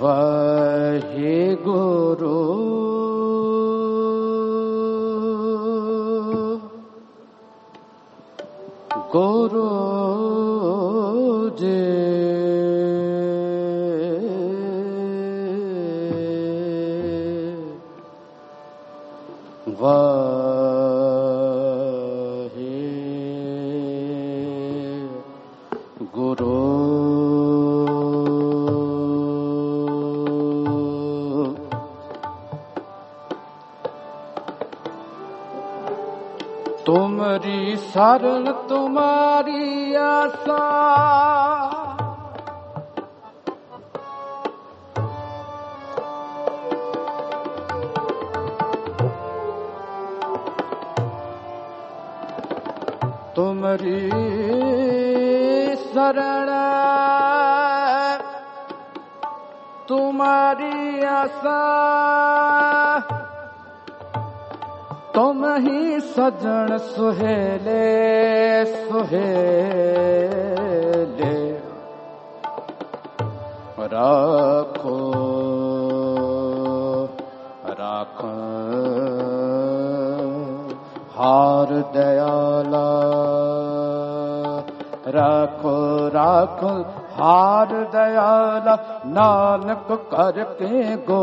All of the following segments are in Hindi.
वही गुरु गुरु जी वही गुरु तुम्हारी शरण तुम्हारी आशा तुम्हारी शरण तुम्हारी आशा तुम ही सजन सुहेले सुहेले राखो राख हार दयाला राखो राखो हार दयाला नानक करके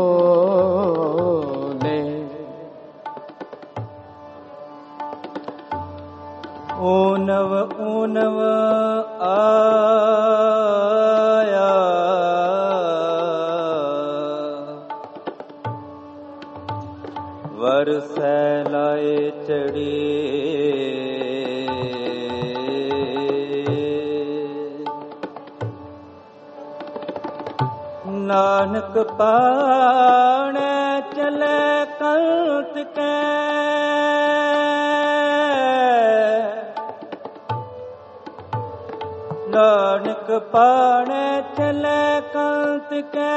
गोले ऊनव ऊनव आया वरसै लाए चढ़ी नानक पाणे चले कंत के नानक पाणे चले कंत के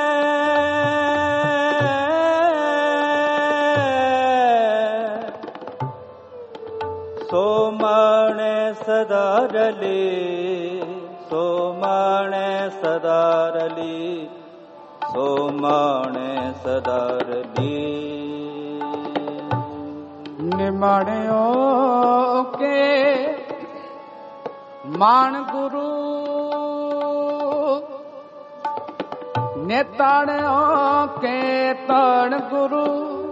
सो माणे सदा रली सो माणे सदा रली सो माणे सदा रली निमाणियों के मान गुरु नेताणों के ताण गुरु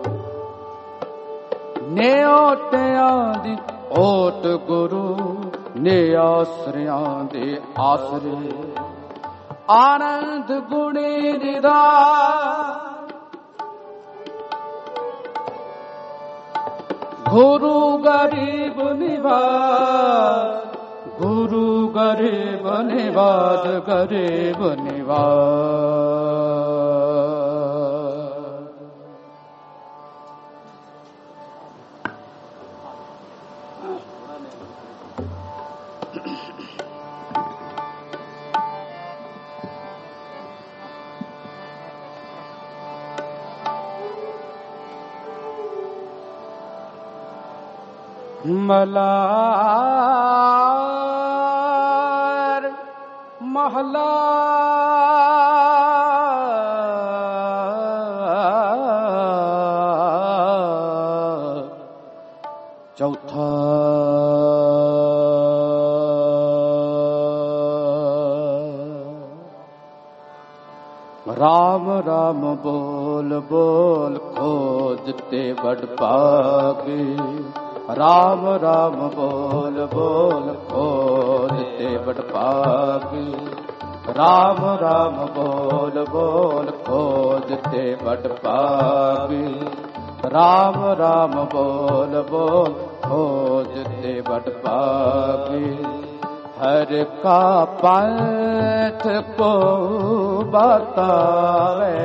ने ओटियां दी ओट गुरु ने आसरियां दे आसरे आनंद गुणी रिदा गुरु गरीब निवास गुरु गरीब निवास गरीब निवास मलार महला चौथा राम राम बोल बोल खोजते बड़ पागे राम राम बोल बोल खोजते बड़ पागे राम राम बोल बोल खोजते बड़ पागे राम राम बोल बोल खोजते बड़ पागे हर का पंथ को बतावे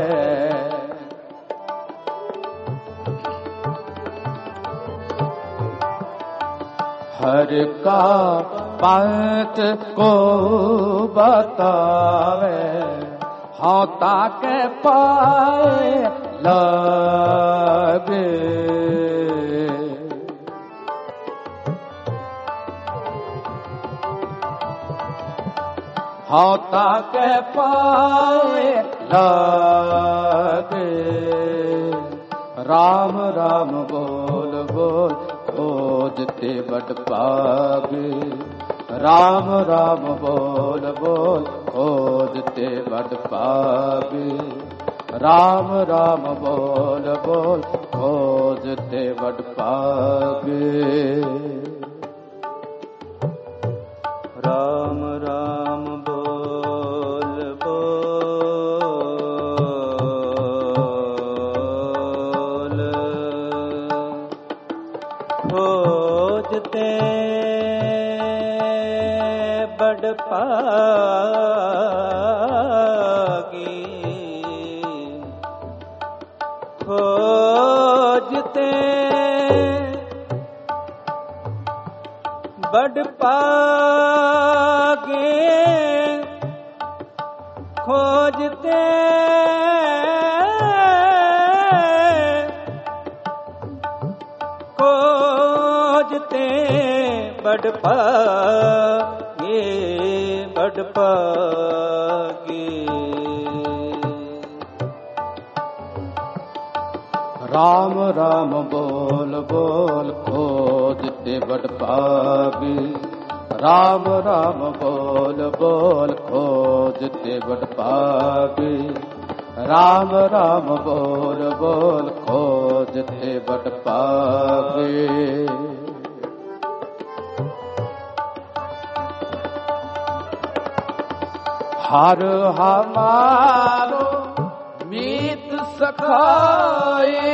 हर का पंथ को बतावे हाँ ताके पाए लगे हाँ ताके पाए लागे। राम राम बोल बोल खोजते बड़ पागे। राम राम बोल बोल खोजते बड़ पागे। राम राम बोल बोल खोजते बड़ पागे। राम राम बोल बोल खोजते बड़ पागी। खोजते बड़ पागे। खोजते खोजते बड़ पागे। बड़ पागे। राम राम बोल बोल खोजते बड़ पागे। राम राम बोल बोल खोजते बड़ पागे। राम राम बोल बोल खोजते बड़ पागे। हर हमारो मीत सखाए।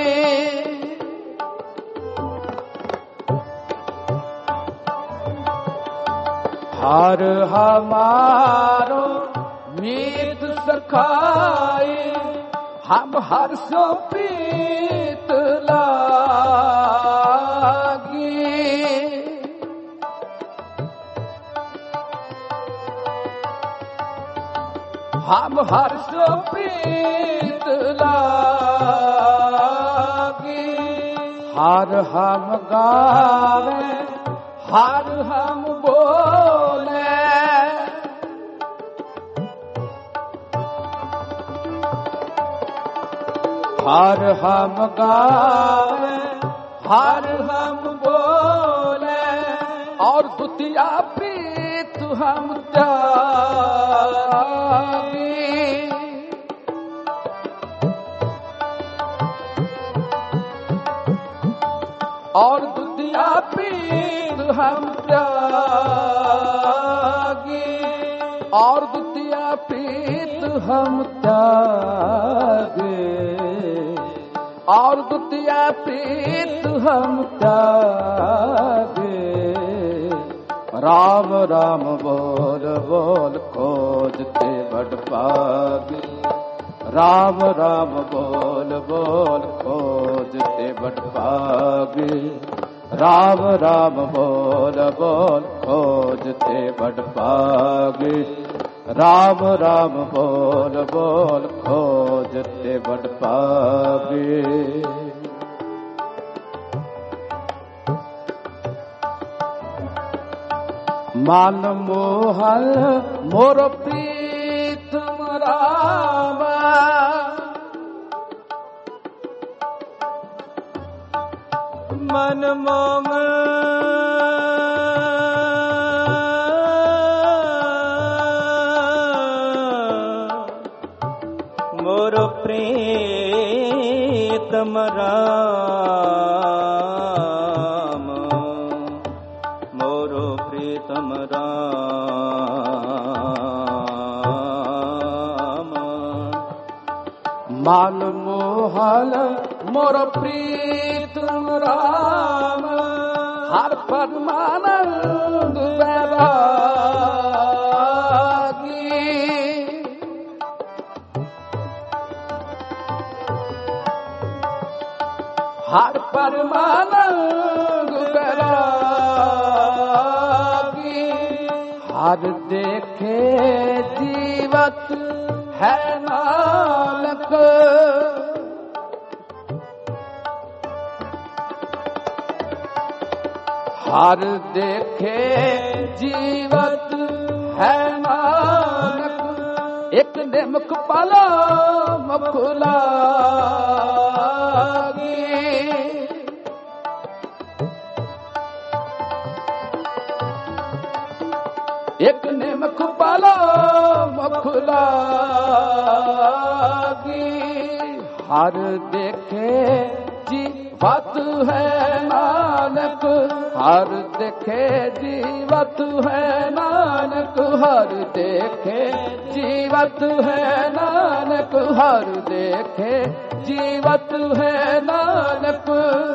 हर हमारो मीत सखाए। हम हर सो प्रीत लागी। हम हर सो प्रीत लागी। हर हम गावे हर हम बोले। हर हम गावे हर हम बोले। और दुतिया प्रीत हम त्यागी। और दुतिया प्रीत हम त्यागी। और दुतिया प्रीत हम त्यागे। और दुतिया प्रीत हम त्यागे। राम राम बोल बोल खोजते बड़ पागे। राम राम बोल बोल खोजते बड़ पागे। राम राम बोल बोल खोजते बड़ पागे। राम राम बोल बोल खोजते बड़ पागे। मन मोहन मोर प्रीतम राम। मन मोहन मोर प्रीतम राम। मोरो प्रीतम राम। मन मोहन मोर प्रीतम राम। हर परमानंद वैरागी। हर परमानंद वैरागी। हर देखे जीवत है नानक। हर देखे जीवत है नानक। एक एक ने मुख पाला मुख लागी, एक ने मुख पाला मुख लागी। हर देखे जीवत है नानक, हर देखे जीवत है नानक, हर देखे जीवत है नानक, हर देखे जीवत है नानक,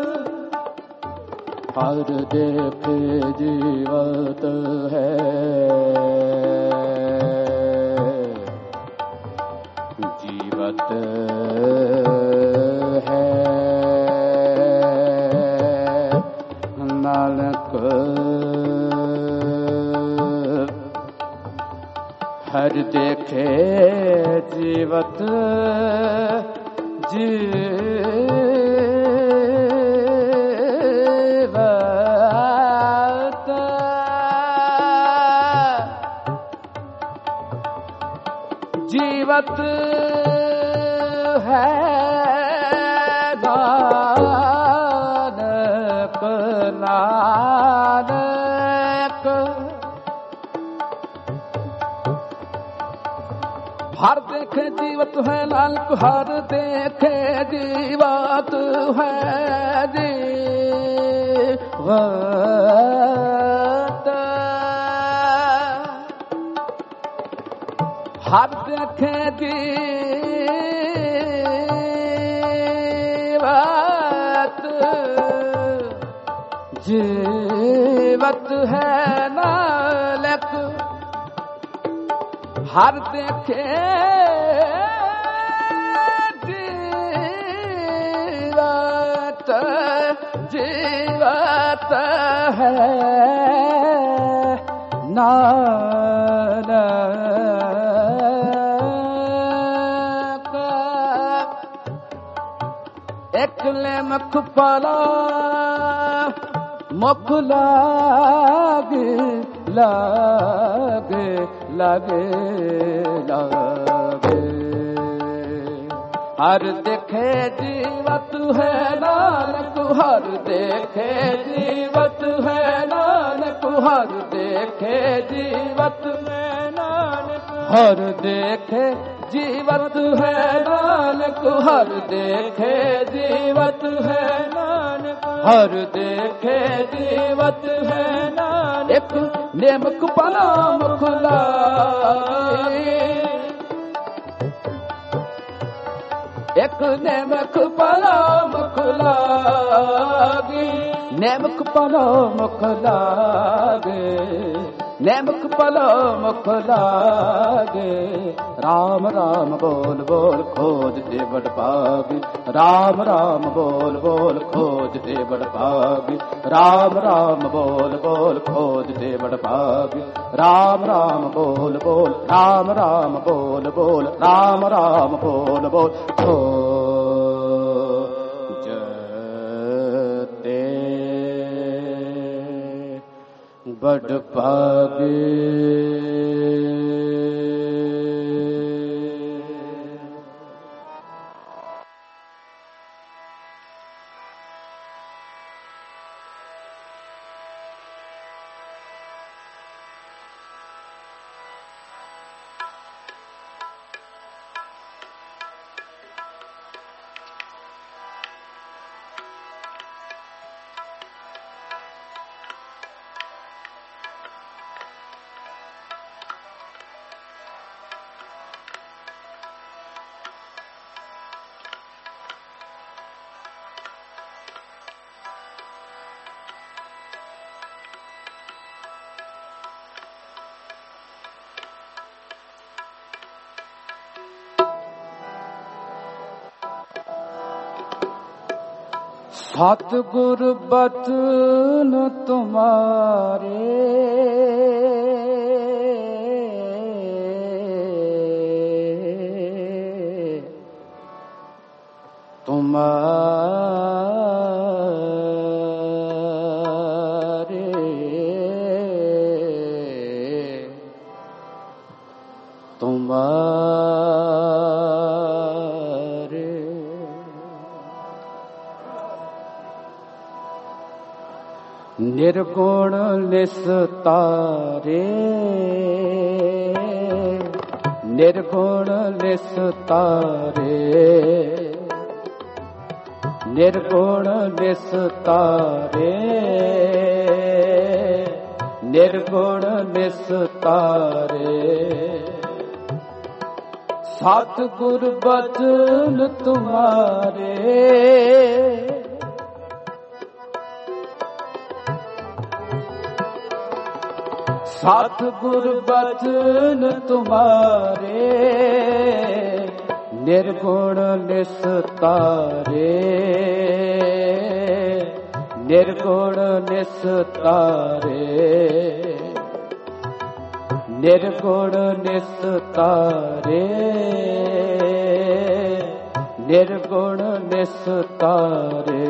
हर देखे जीवत है, जीवत है नानक, हर देखे जीवत जीवत है नानक, नानक, हर देखे जीवत है नानक, हर देखे जीवत है, जीवत हर देखे जीवत, जीवत है नानक, हर देखे जीवत, जीवत है नानक, एक ले मुख पाला मुख लागे, लागे, लागे, लागे, हर देखे जीवत है नानक, हर देखे जीवत है नानक, हर देखे जीवत है नानक, हर देखे जीवत है नानक, हर देखे जीवत है नानक, हर देखे जीवत है नानक, एक ने मुख पाला मुख लागी, एक ने मुख पाला मुख लागी, ने मुख पाला मुख लागे, ने मुख पाला मुख लागे, राम राम बोल बोल खोज दे बड़ पागी, राम राम बोल बोल खोज दे बड़ पागी, राम राम बोल बोल खोज दे बड़ पागी, राम राम बोल बोल, राम राम बोल बोल, राम राम बोल बोल खोज दे बड़ पागी। सतगुर बचन तुम्हारे तुम्हारे निर्गुण निस्तारे, निर्गुण निस्तारे, निर्गुण निस्तारे, निर्गुण निस्तारे। सतगुर बचन तुम्हारे, सतगुर बचन तुम्हारे, निर्गुण निस्तारे, निर्गुण निस्तारे, निर्गुण निस्तारे, निर्गुण निस्तारे।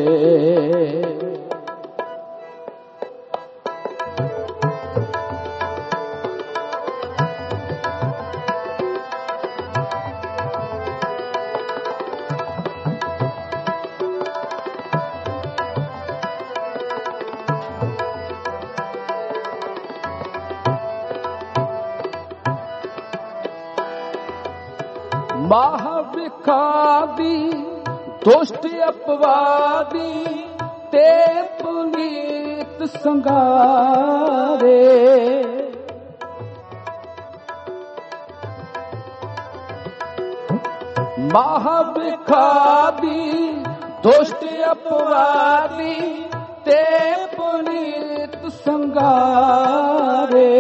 महाविखादी दुष्ट अपवादी ते पुनीत संगारे, महाविखादी दुष्ट अपवादी ते पुनीत संगारे।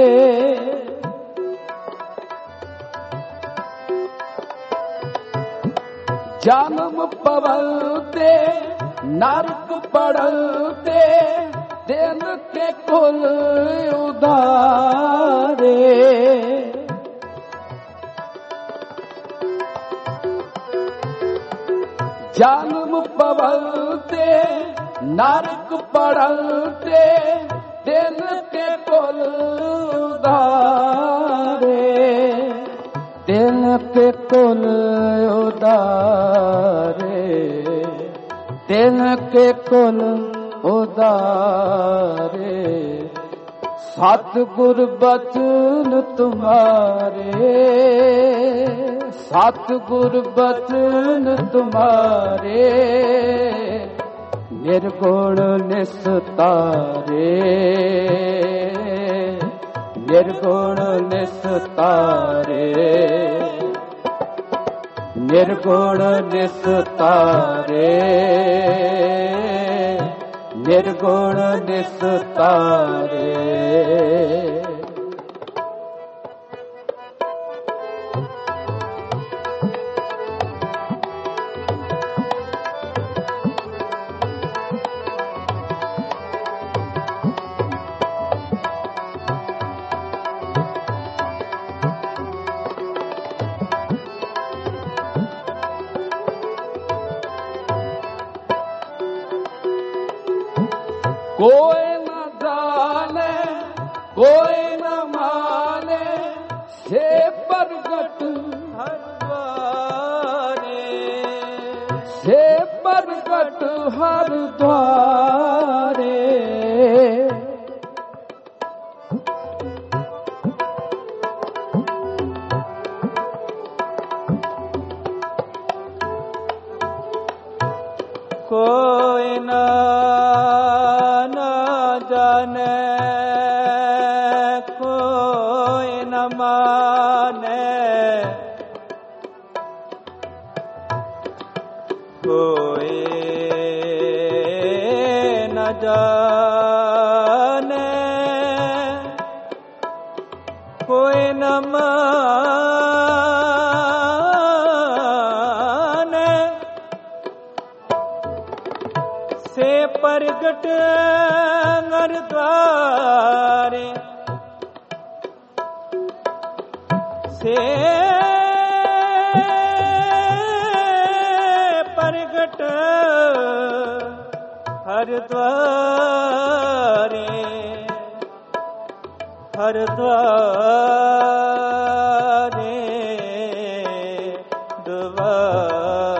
जन्म पवलते नरक पड़लते दिन के कुल उदारे। जन्म पवलते नरक पड़लते दिन के कुल उदारे, दिन के कुल उदारे, दिन के कुल उदारे। सतगुर बचन तुम्हारे, सतगुर बचन तुम्हारे, निर्गुण निस्तारे, निर्गुण निस्तारे, निर्गुण निस्तारे, निर्गुण निस्तारे। कोई न जाने कोई न माने से प्रगट हर द्वारे, से प्रगट हर द्वारे। कोई न जाने कोई न माने, कोई न जाने कोई न माने, से प्रगट हर द्वारे, से प्रगट हर द्वारे, हर द्वारे,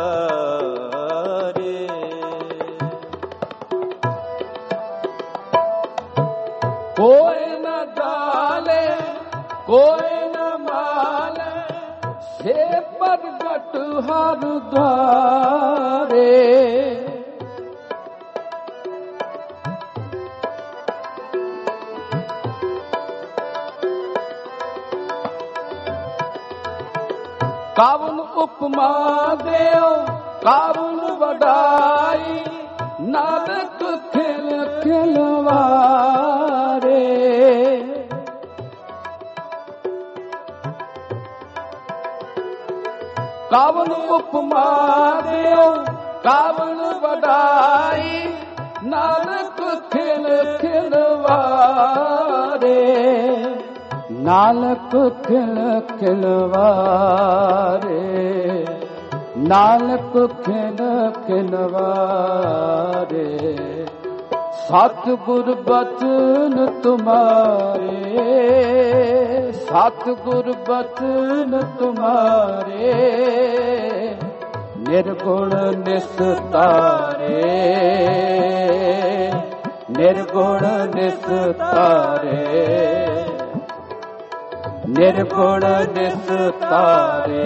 द्वारे। कोई न डाले कोई न माले, से प्रगट हर द्वारे। कावन उपमा देओ कावन वडाई, नानक खिल खिलवारे। कावन उपमा देओ कावन वडाई, नानक खिल खिलवारे। नानक खिल खिलवारे, नानक खिल खिलवारे। सतगुर बचन तुम्हारे, सतगुर बचन तुम्हारे, निर्गुण निस्तारे, निर्गुण निस्तारे, निर्गुण निस्तारे,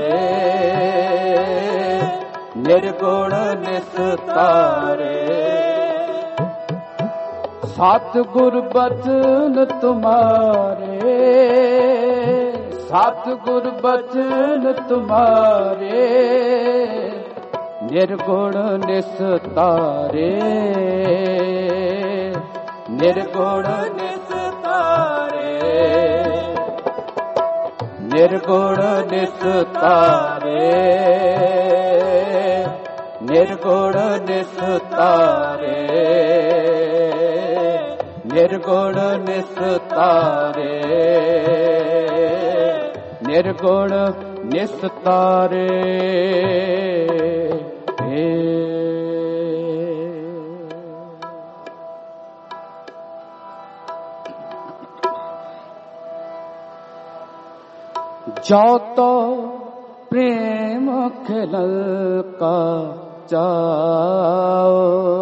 निर्गुण निस्तारे। सतगुर बचन तुम्हारे, सतगुर बचन तुम्हारे, निर्गुण निस्तारे, निर्गुण निस्तारे, निर्गुण निस्तारे, निर्गुण निस्तारे, निर्गुण निस्तारे, निर्गुण निस्तारे। जो तो प्रेम खिलल का जाओ,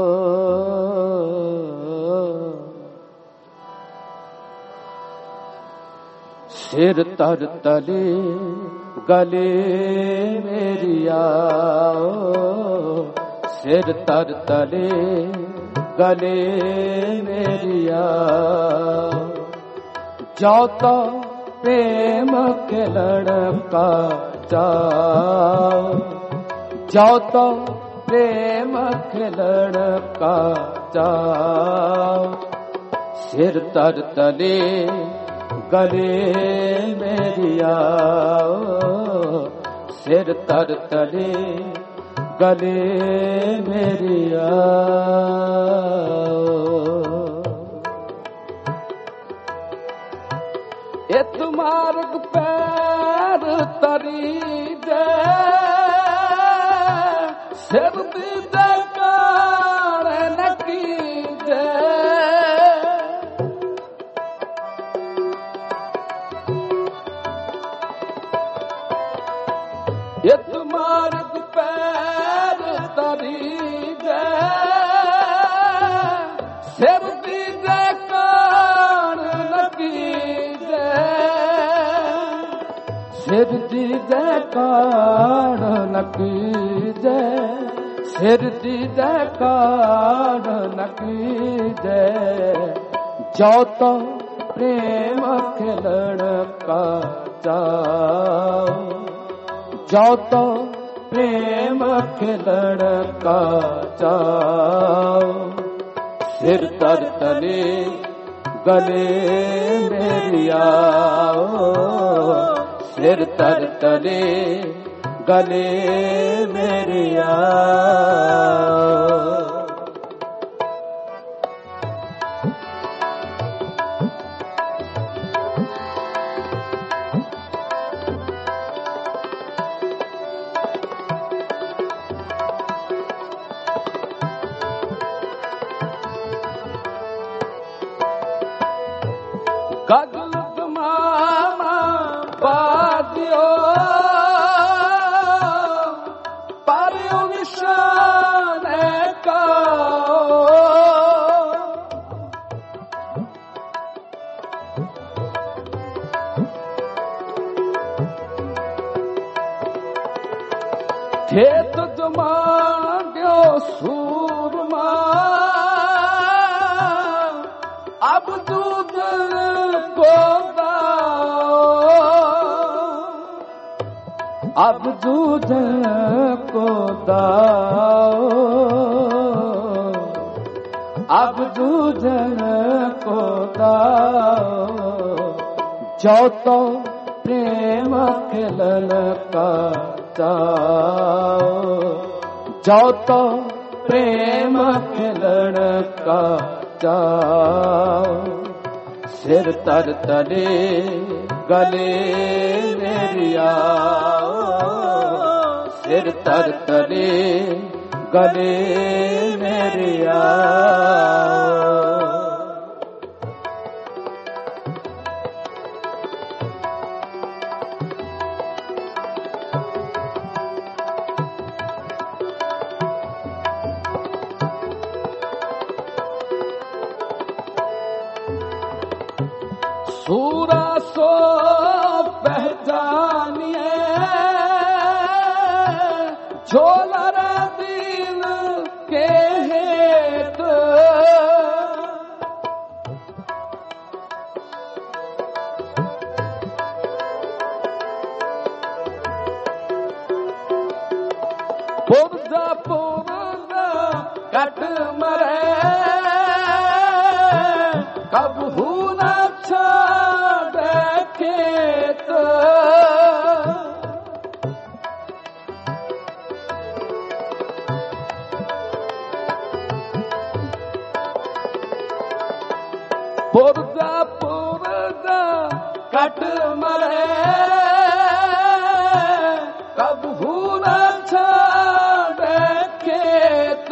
सिर तर तले गले मेरी आओ, सिर तर तले गले मेरी आओ। जो तो प्रेम खिलण का जाओ, जो तो प्रेम खिलण का जाओ। सिर तर तले गले मेरी आओ, सिर तर तले गले मेरी आओ। इत मार्ग पैर तरी दे, सिर दीदे कार नकी दे। इत मार्ग पैर तरी दे, सिर दीदे कार नकी दे। सिर दीदे कार नकी दे, सिर दीदे कार नकी दे। जो तो प्रेम खिलण का जाओ, जो तो प्रेम खिलण का जाओ। सिर तर तले गले मेरी आओ, सिर तर तले गले मेरी आओ। गगन मामा बादियो पारियो निशान का। अब जूझन को दाओ, अब जूझन को दाओ, जो तो प्रेम खिलन का चाओ, जो तो प्रेम खिलन का चाओ। सिर तर तले गले मेरी आओ, सिर तर तले गले मेरी आओ। सूरा सो पहचानिए, झोलर दिल के हेत, पुर्जा पुर्जा कट मरे, कब हुना खेत, पुर्जा पुर्जा कट मरे, कब हुना खेत,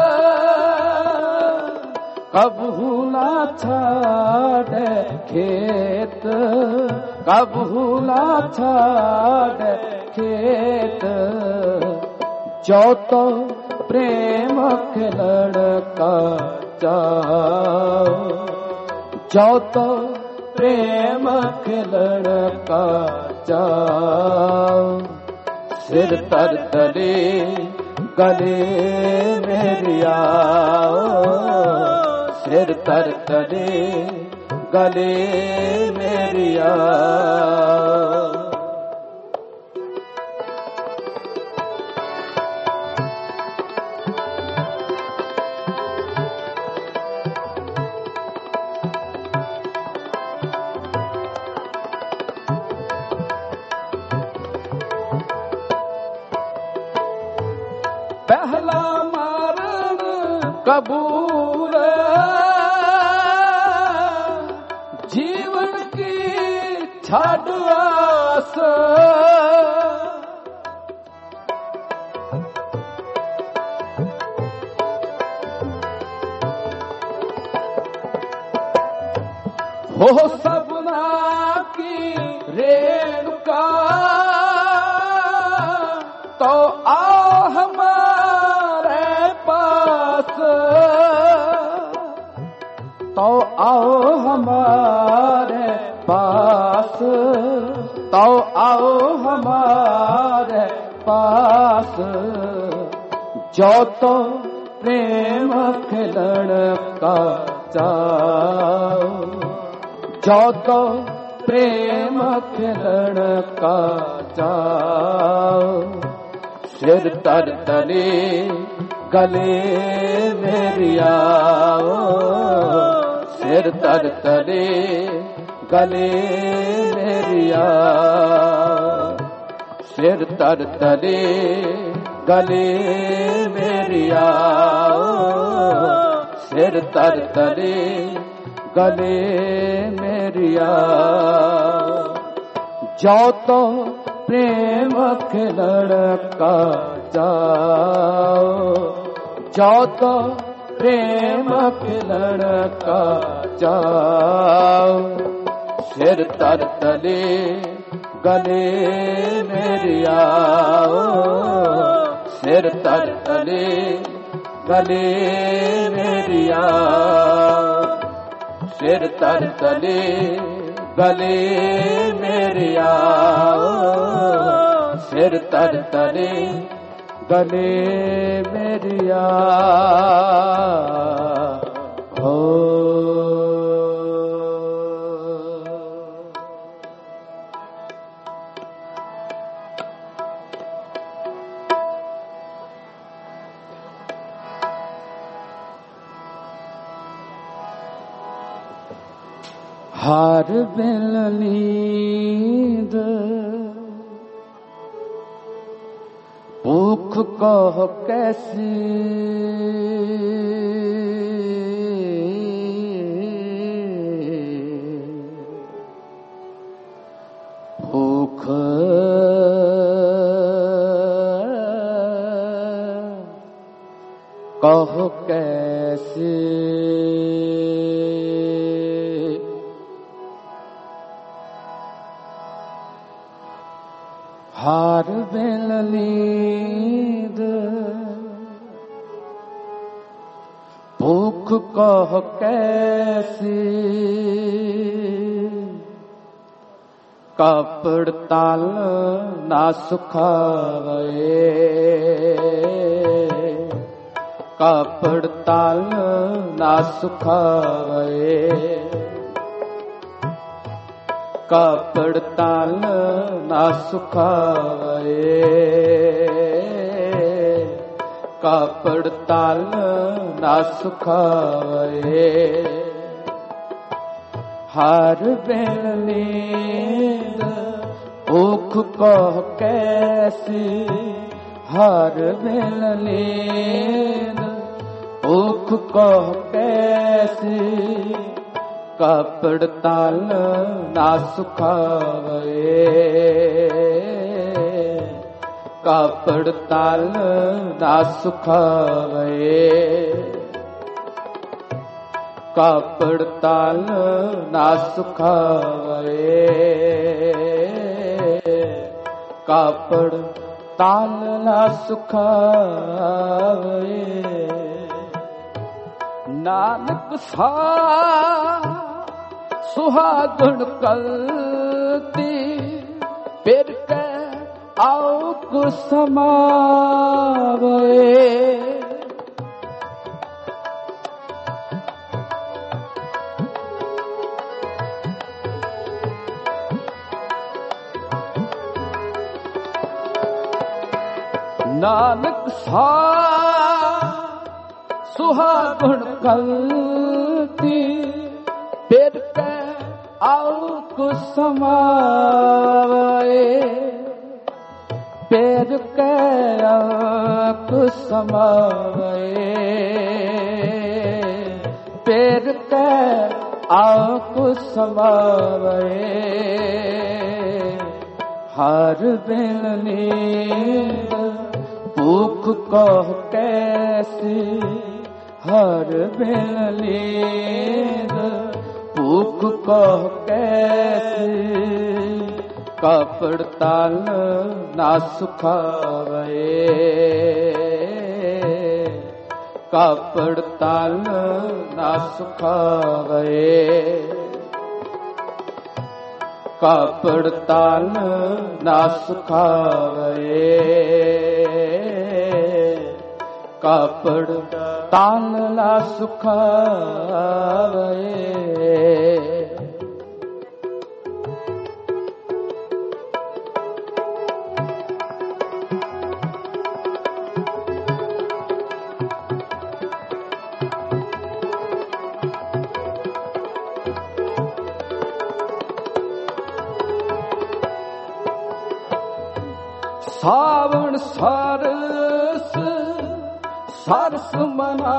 कब हुना छाड़े खेत, कब हुना छाड़े खेत। जो तो प्रेम खिलन का चाओ, जो तो प्रेम खिलन का चाओ। सिर तर तले गले मेरी आओ, सिर तर तले गले मेरी आओ। पहला मरण कबूल, जीवन की छाड़ आस, हो सपना की रेणुका, तो आओ हमारे पास, तो आओ हमारे पास, तो आओ हमारे पास। जो तो प्रेम खिलन का चाओ, जो तो प्रेम खिलन का चाओ। सिर तर तले गले मेरी आओ, सिर तर तले गले मेरी आओ, सिर तर तले गले मेरी आओ, सिर तर तले गले मेरी आओ। जो तो प्रेम खिलन का चाओ, जो तो प्रेम खिलन का चाओ। सिर तर तले गले मेरी आओ, सिर तर तले गले मेरी आओ, सिर तर तले गले मेरी आओ, सिर तर तले गले मेरी आओ। हार बिन नींद भूख कह कैसी भूख कह कैसी हार बिन नींद भूख कह कैसी कापड़ ताल ना सुखावे कापड़ ताल ना सुखावे कापड़ ताल ना सुखावे कापड़ ताल ना सुखावे हार बिन नींद भूख कह कैसी हार बिन नींद भूख कह कैसी कापड़ ताल ना सुखावे कापड़ ताल ना सुखावे कापड़ ताल ना सुखावे कापड़ ताल ना सुखावे नानक सा सुहागण कलती फिर के आओ को समावे नानक सा सुहागण कलती फिर के आओ को समावे फिर के आओ को समावे फिर के आओ को समावे हार बिन नींद भूख कह कैसी हर बिन नींद भूख कह कैसी कापड़ ताल ना सुखावे कापड़ ताल ना सुखावे कापड़ ताल ना सुखावे कापड़ ताल ना सुखावे सावण सरस सरस मना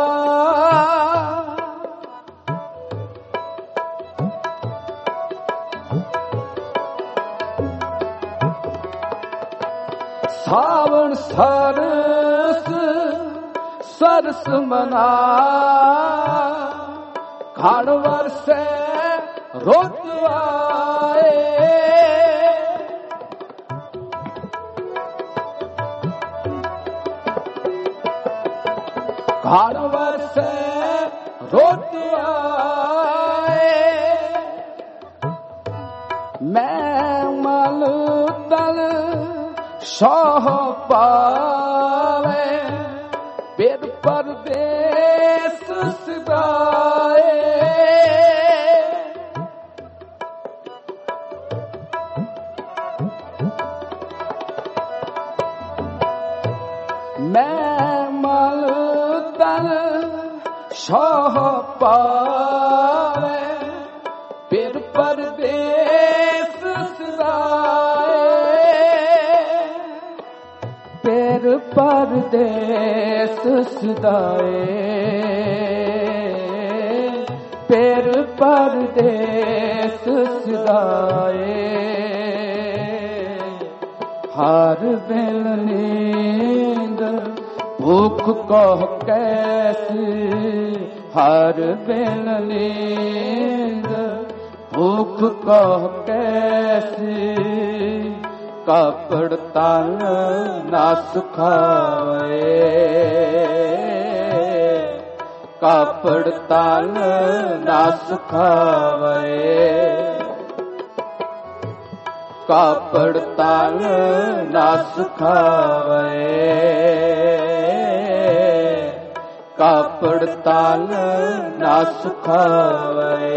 सावण सरस सरस मना खानवर से रोत आए खानवर से रोत आए मैं मल दल शाह पावे फिर परदेस सिदाए मैं मल दल शाह पावे परदेस सदाए, पेर परदेस सदाए, हार बेल नींद भूख कह कैसी, हार बेल नींद भूख कह कैसी, कापड़ तान ना सुखाए, कापड़ तान ना सुखाए, कापड़ तान ना सुखाए, कापड़ तान ना सुखाए।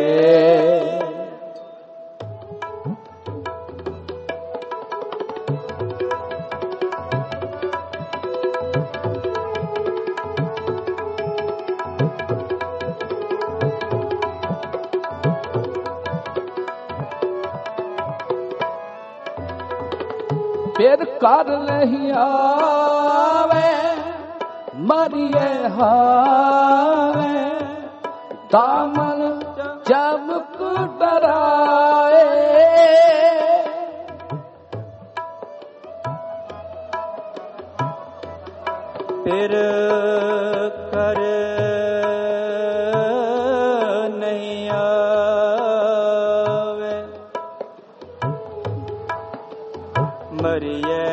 फिर कर नहीं आवे मरिए हावे, दामन चमक डराए, फिर कर नहीं आवे मरिए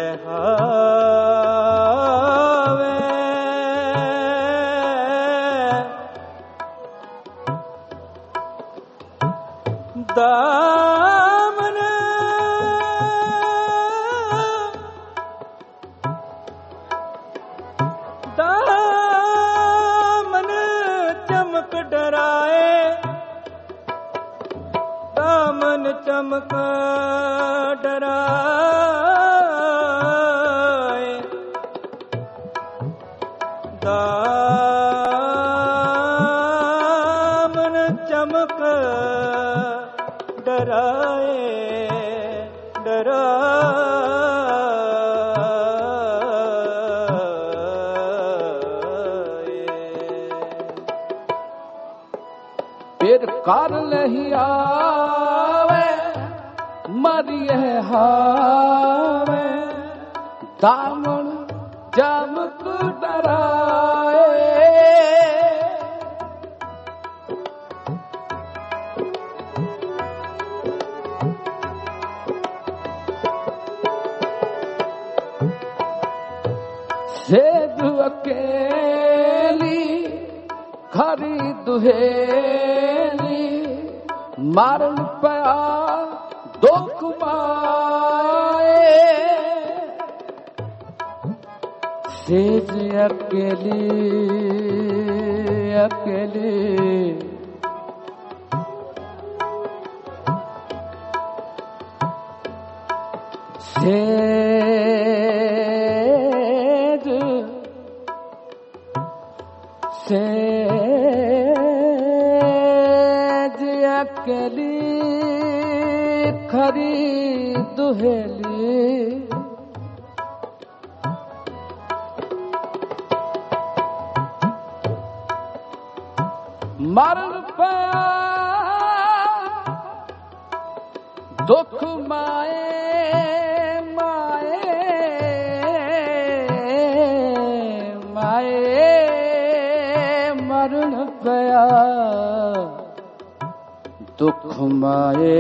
हावे, दामन दामन चमक डराए, दामन चमक डराए, दामन चमक डराए, डराए। फिर कर नहीं आवे मरिए हावे, दामन चमक डराए, सेज अकेली खरी दुहेली, मारन पया दुख माए, सेज अकेली अकेली, सेज सेज अकेली खरी दुहेली, मरण पया दुख माए, माए माए, मरण पया दुख माए,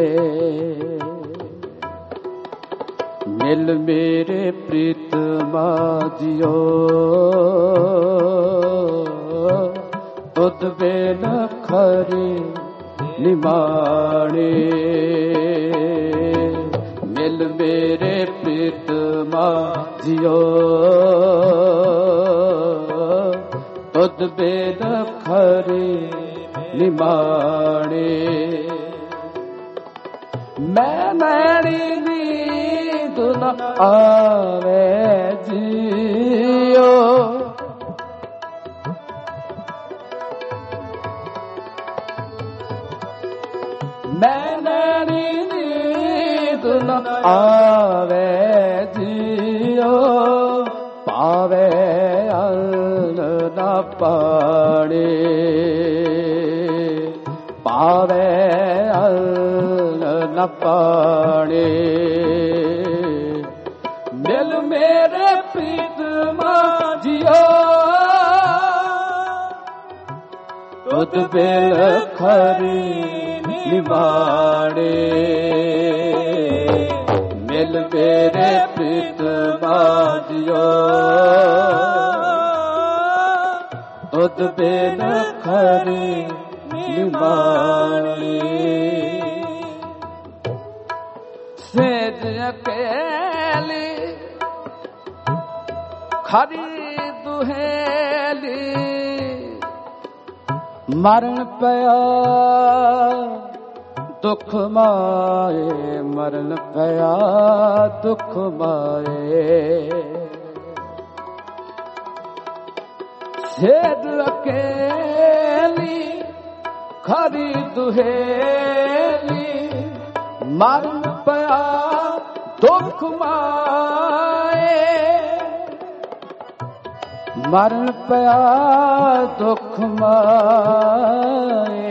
मिल मेरे प्रीतमा जियो, तुद बेन खरी निमाणे, मिल मेरे प्रीतमा जियो, तुद बेन खरी निमाणे, मैं नैनी नींद न आवे जियो, मैं नैनी नींद न आवे जियो, पावे ਪਾਣੀ ਪਾਵੇ ਅਲ ਨ ਪਾਣੀ ਮਿਲ ਮੇਰੇ ਪ੍ਰੀਤਮਾ ਜੀਓ ਤੁਧ ਬਿਲ ਖਰੀ ਨਿਮਾਣੇ ਮਿਲ ਮੇਰੇ ਪ੍ਰੀਤਮਾ ਜੀਓ ਤੁਧ ਬਿਲ ਖਰੀ ਨਿਮਾਣੇ ਸੇਜ ਅਕੇਲੀ ਖਰੀ ਦੁਹੇਲੀ ਮਰਨ ਪਿਆ ਦੁਖ ਮਾਏ ਮਰਨ ਪਿਆ ਦੁਖ ਮਾਏ ਸੇਧ ਅਕੇਲੀ ਖਰੀ ਦੁਹੇਲੀ ਮਰਨ ਪਿਆ ਦੁਖ ਮਾਏ ਮਰਨ ਪਿਆ ਦੁਖ ਮਾਏ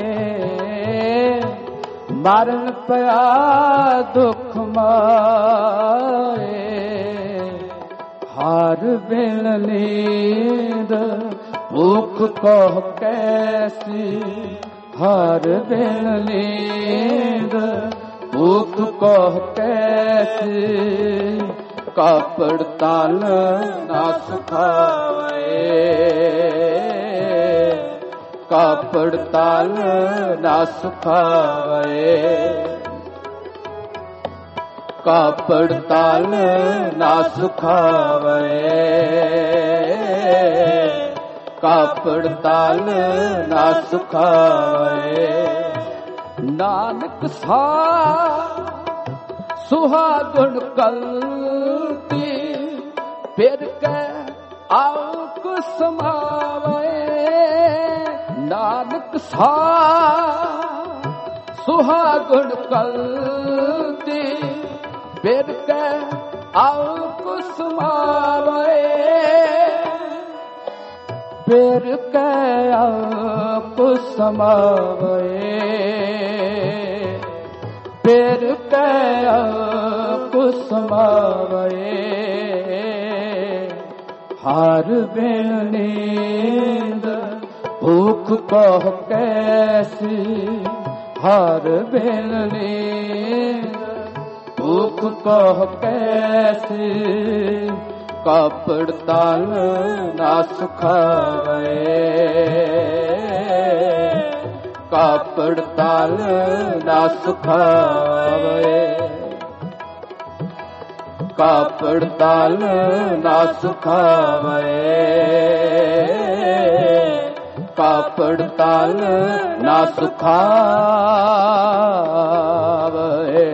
ਮਰਨ ਪਿਆ ਦੁਖ ਮਾਏ ਹਰ ਬਿਨ ਨੀਂਦ ਭੁੱਖ ਕਹ ਕੈਸੀ ਹਰ ਬਿਨ ਨੀਂਦ ਭੁੱਖ ਕਹ ਕੈਸੀ ਕਾਪੜ ਤਨ ਨਾ ਸੁਖਾਵੇ ਕਾਪੜ ਤਨ ਨਾ ਸੁਖਾਵੇ ਕਾਪੜ ਤਨ ਨਾ ਸੁਖਾਵੇ ਕਾਪੜ ਤਨ ਨਾ ਸੁਖਾਵੇ ਨਾਨਕ ਸਾ ਸੁਹਾਗਣ ਕਲਤੀ ਫਿਰ ਕੈ ਆਉਕ ਸਮਾਵੇ ਨਾਨਕ ਸਾ ਸੁਹਾਗਣ ਕਲਤੀ ਫਿਰ ਕੈ ਆਉਕ ਸਮਾਵੇ ਫਿਰ ਕੈ ਆਉਕ ਸਮਾਵੇ ਫਿਰ ਕੈ ਕੁਸਮਾਵੇ ਹਰ ਬਿਨ ਨੀਂਦ ਭੁੱਖ ਕਹ ਕੈਸੀ ਹਰ ਬਿਨ ਨੀਂਦ ਭੁੱਖ ਕਹ ਕੈਸੀ ਕਾਪੜ ਤਨ ਨਾ ਸੁਖਾਵੇ ਕਾਪੜ ਤਨ ਨਾ ਸੁਖਾਵੇ ਕਾਪੜ ਤਨ ਨਾ ਸੁਖਾਵੇ ਕਾਪੜ ਤਨ ਨਾ ਸੁਖਾਵੇ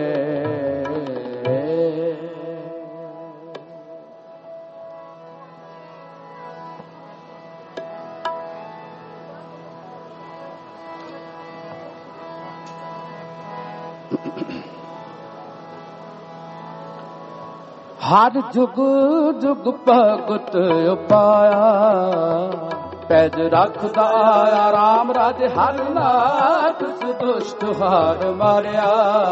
ਹਰ ਜੁਗ ਜੁਗ ਭਗਤ ਉਪਾਇਆ ਪੈਜ ਰੱਖਦਾ ਆਇਆ ਰਾਮ ਰਾਜ ਹਰ ਨਾਥ ਦੁਸ਼ਟ ਹਾਰ ਮਾਰਿਆ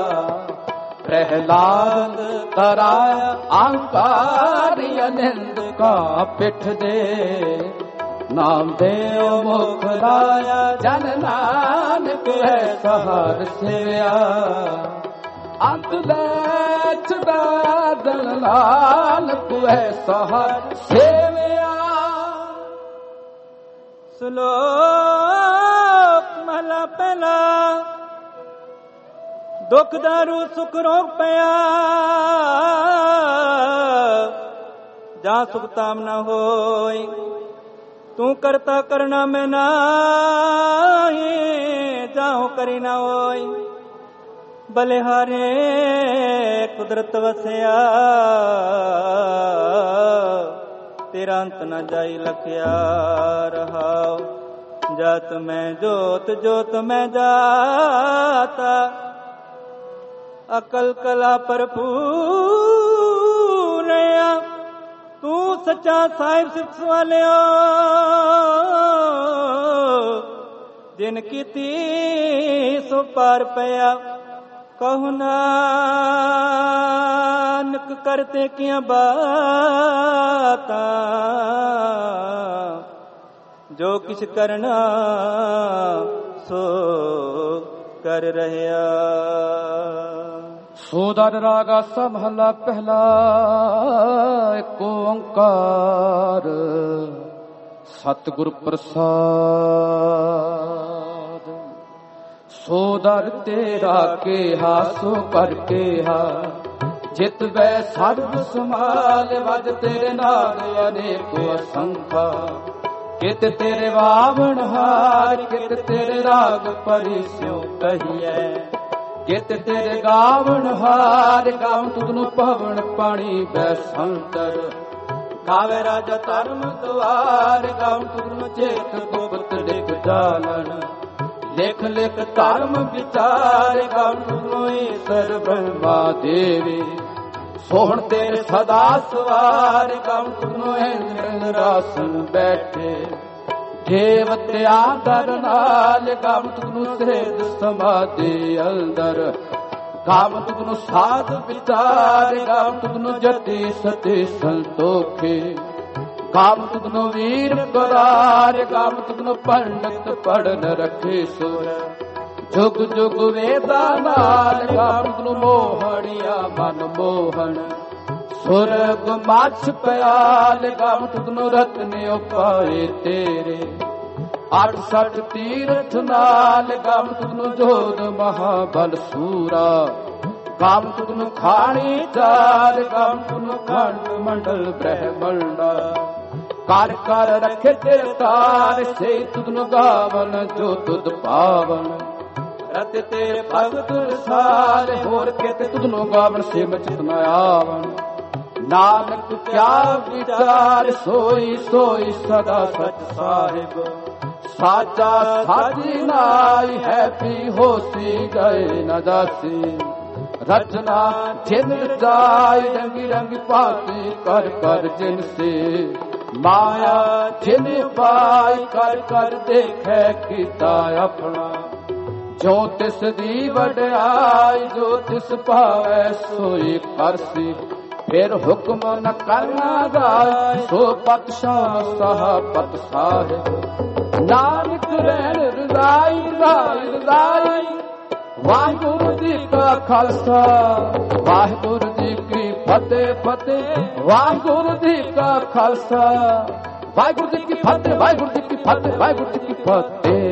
ਪ੍ਰਹਿਲਾਦ ਤਰਾਇਆ ਅਹੰਕਾਰੀ ਅਨੰਦ ਕਾ ਪਿੱਠ ਦੇ ਨਾਮ ਦੇਉ ਮੁਖ ਲਾਇਆ ਜਨ ਨਾਨਕ ਹੈ ਸਹਾਰ ਸੇਵਿਆ ਅੰਤ ਲੈ ਛੁਡਾ ਦਲ ਨਾਨਕ ਹੈ ਸਹਾਰ ਸੇਵਿਆ ਸ਼ਲੋਕ ਮਹਲਾ ਪਹਿਲਾ ਦੁਖ ਦਾਰੂ ਸੁਖ ਰੋਗ ਪਿਆ ਜਾ ਸੁਖ ਤਾਮ ਨਾ ਹੋਈ ਤੂੰ ਕਰਤਾ ਕਰਨਾ ਮੈਂ ਨਾਹੀ ਜਾਉ ਕਰੀ ਨਾ ਹੋਈ ਬਲਿਹਾਰੇ ਕੁਦਰਤ ਵਸਿਆ ਤੇਰਾ ਅੰਤ ਨਾ ਜਾਈ ਲਖਿਆ ਰਹਾਉ ਜਾਤ ਮੈਂ ਜੋਤ ਜੋਤ ਮੈਂ ਜਾਤਾ ਅਕਲ ਕਲਾ ਭਰਪੂਰਿਆ ਤੂੰ ਸੱਚਾ ਸਾਹਿਬ ਸਿਫਤ ਵਾਲਿਆ, ਜਿਨ ਕੀਤੀ ਸੋ ਪਾਰ ਪਿਆ। ਕਹੁ ਨਾਨਕ ਕਰਤੇ ਕੀਆਂ ਬਾਤਾਂ, ਜੋ ਕਿਛ ਕਰਨਾ ਸੋ ਕਰ ਰਹਿਆ। ਸੋਦਰ ਰਾਗਾ ਮਹਲਾ ਪਹਿਲਾ। ਏਕ ਓੰਕਾਰ ਸਤਿਗੁਰ ਪ੍ਰਸਾਦ। ਸੋਦਰ ਤੇਰਾ ਕੇਹਾ ਸੋ ਕਰ ਕੇਹਾ, ਜਿਤ ਬੈ ਸਰਬ ਸਮਾਲ। ਵਜ ਤੇਰੇ ਨਾਮ ਅਨੇਕੋ ਅਸੰਖਾ, ਕਿਤ ਤੇਰੇ ਵਾਵਣ ਹਾਰ। ਕਿਤ ਤੇਰੇ ਰਾਗ ਪਰਿਸਿਉ ਕਹੀਐ, ਕਿਤ ਤੇਰੇ ਗਾਵਣ ਹਾਰ। ਗਾਵਣ ਤੁਧਨੂੰ ਪਵਨ ਪਾਣੀ ਬੈ ਸੰਤਰ, ਗਾਵੇ ਰਾਜਾ ਧਰਮ ਦੁਆਰ। ਗਾਵਣ ਤੁਧਨੂੰ ਚੇਤ ਗੁਪਤ ਲਿਖ ਜਾਣਨ, ਲਿਖ ਲਿਖ ਧਰਮ ਵਿਚਾਰ। ਗਾਵਣ ਤੁਧਨੂੰ ਈਸਰ ਬ੍ਰਹਮਾ ਦੇਵੀ, ਸੋਹਣ ਤੇਰੇ ਸਦਾ ਸਵਾਰ। ਗਾਵਣ ਤੁਧਨੂੰ ਇੰਦਰ ਆਸਨ ਬੈਠੇ, ਦੇਵਤਿਆਂ ਦਰ ਨਾਲ। ਗਾਵਣ ਤੁਧਨੂੰ ਸਹਿਜ ਸਮਾਧੀ ਅੰਦਰ, ਗਾਵਣ ਤੁਧਨੂੰ ਸਾਧ ਵਿਚਾਰ। ਗਾਵਣ ਤੁਧਨੂੰ ਜਤੀ ਸਤੀ ਸੰਤੋਖੇ, ਗਾਵਣ ਤੁਧਨੂੰ ਵੀਰ ਕਰਾਰ। ਗਾਵਣ ਤੁਧਨੂੰ ਪੰਡਤ ਪੜਨ ਰਖੇ ਸੁਰ, ਜੁਗ ਜੁਗ ਵੇਦਾਂ ਨਾਲ। ਗਾਵਣ ਤੁਧਨੂੰ ਮੋਹਣੀਆ ਮਨ ਮੋਹਣ, ਸੁਰਗ ਮਾਛ ਪਿਆਲ। ਗਾਵਣ ਤੁਧਨੂੰ ਰਤਨ ਉਪਾਏ ਤੇਰੇ, 68 ਤੀਰਥ ਨਾਲ। ਗਾਵਣ ਤੁਧਨੂੰ ਜੋਧ ਮਹਾਬਲ ਸੂਰਾ, ਗਾਵਣ ਤੁਧਨੂੰ ਖਾਣੀ ਚਾਰ। ਗਾਵਣ ਤੁਧਨੂੰ ਖੰਡ ਮੰਡਲ ਬ੍ਰਹਮੰਡਾ, ਕਰ ਕਰ ਰੱਖੇ ਤੇਰੇ ਤਾਰ। ਸੇ ਤੁਧਨੂੰ ਗਾਵਨ ਜੋ ਤੁਧ ਪਾਵਨ, ਰਤ ਤੇਰੇ ਭਗਤ ਰਸਾਲ। ਹੋਰ ਕਿਤੇ ਤੁਧਨੂੰ ਗਾਵਨ ਸਿਮ ਚਿਤ ਨ ਆਵਨ। ਨਾਨਕ ਕਿਆ ਵਿਚਾਰ, ਸੋਈ ਸੋਈ ਸਦਾ ਸਚ ਸਾਹਿਬ। ਸਾਚਾ ਸਾਜੀ ਨਾਈ ਹੈ, ਪੀ ਹੋਸੀ ਗਏ ਨ ਜਾਸੀ। ਰਚਨਾ ਜਿਨ ਰਚਾਈ, ਰੰਗੀ ਰੰਗੀ ਭਾਂਤੀ ਕਰ ਕਰ ਜਿਨ ਸੇ। ਮਾਇਆ ਜਿਨ ਪਾਈ, ਕਰ ਕਰ ਦੇਖੈ ਕੀਤਾ ਆਪਣਾ। ਜੋ ਤਿਸ ਦੀ ਵਡਿਆਈ, ਜੋ ਤਿਸ ਭਾਵੈ ਸੋਈ ਕਰਸੀ। ਫਿਰ ਹੁਕਮ ਨ ਕਰਨਾ ਜਾਏ, ਸੋ ਪਤਸ਼ਾਹ ਸਾਹਾ ਪਤ ਸਾਹਿਬ। ਨਾਨਕ ਰਹਿਣ ਰਜ਼ਾਈ ਰਜ਼ਾਈ ਰਜ਼ਾਈ। ਵਾਹਿਗੁਰੂ ਜੀ ਕਾ ਖਾਲਸਾ, ਵਾਹਿਗੁਰੂ ਜੀ ਕੀ ਫਤਿਹ ਫਤਿਹ। ਵਾਹਿਗੁਰੂ ਜੀ ਕਾ ਖਾਲਸਾ, ਵਾਹਿਗੁਰੂ ਜੀ ਕੀ ਫਤਿਹ, ਵਾਹਿਗੁਰੂ ਜੀ ਕੀ ਫਤਿਹ, ਵਾਹਿਗੁਰੂ ਜੀ ਕੀ ਫਤਿਹ।